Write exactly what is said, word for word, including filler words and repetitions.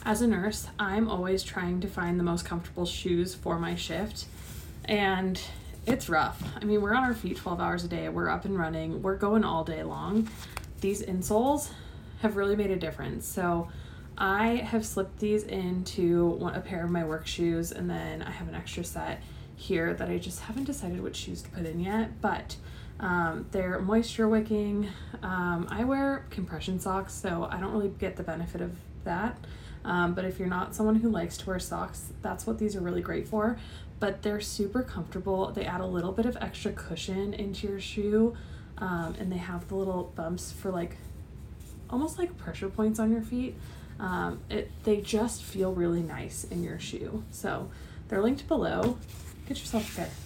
As a nurse, I'm always trying to find the most comfortable shoes for my shift, and it's rough. I mean, we're on our feet twelve hours a day, we're up and running, we're going all day long. These insoles have really made a difference. So I have slipped these into one, a pair of my work shoes, and then I have an extra set here that I just haven't decided which shoes to put in yet, but um, they're moisture wicking. Um, I wear compression socks, so I don't really get the benefit of that. Um, but if you're not someone who likes to wear socks, that's what these are really great for. But they're super comfortable. They add a little bit of extra cushion into your shoe, um, and they have the little bumps for like almost like pressure points on your feet. Um, it they just feel really nice in your shoe. So they're linked below. Get yourself a pair.